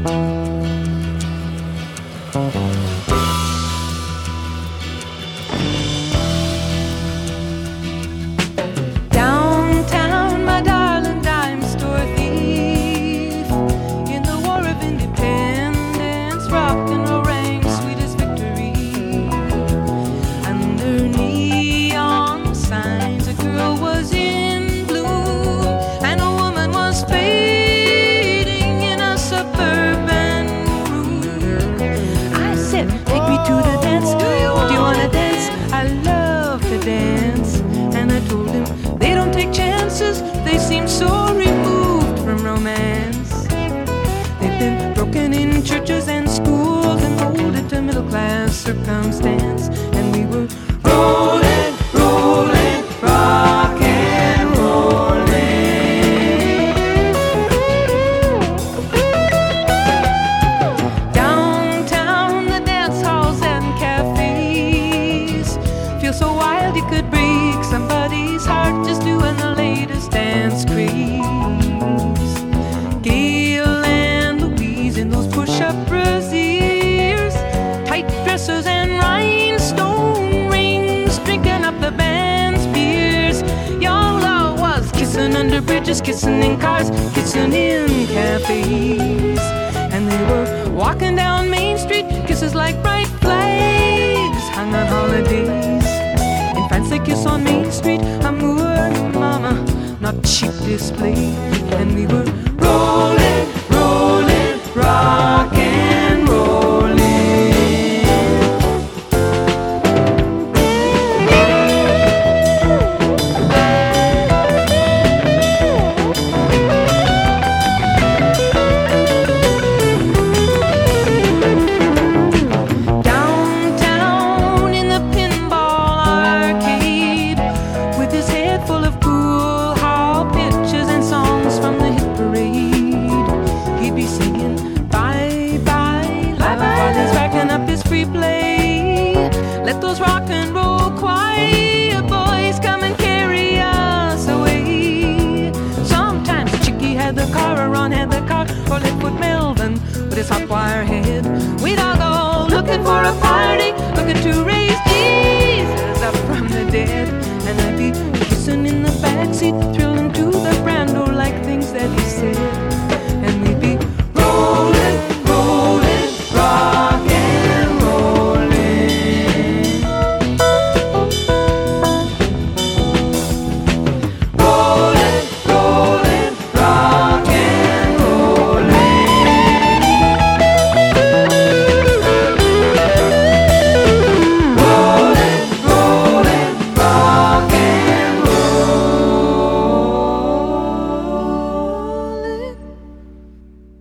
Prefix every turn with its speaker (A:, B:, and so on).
A: Downtown, my darling dime store thief. In the war of independence, rock and roll rang sweetest victory. Under neon signs, a girl was in bloom, and a woman was fading in a suburban room. I said, take me to the dance. Do you wanna dance? I love to dance. And I told him, they don't take chances. They seem so removed from romance. They've been broken in churches and schools and molded to middle class circumstance. And we were rolling, rolling, rock and rolling. Downtown, the dance halls and cafes feel so wild you could break somebody's heart just doing the latest dance craze. Gail and Louise in those push-up brassiers, tight dresses and rhinestone rings, drinking up the band's beers. Young love was kissing under bridges, kissing in cars, kissing in cafes. And they were walking down Main Street, kisses like bright flags hung on holidays. In France they kiss on Main Street, amour, mama, not cheap display. And we were rolling, rolling, rock and rolling. Downtown in the pinball arcade, with his head full of pool hall pictures and songs from the hit parade, he'd be singing bye bye love while he's racking up his free play. Let those rock and roll choir boys come and carry us away. Sometimes Chicky had the car, or Ron had the car, or Liquid Melvin with his hot wire head. We'd all go looking for a party, looking to raise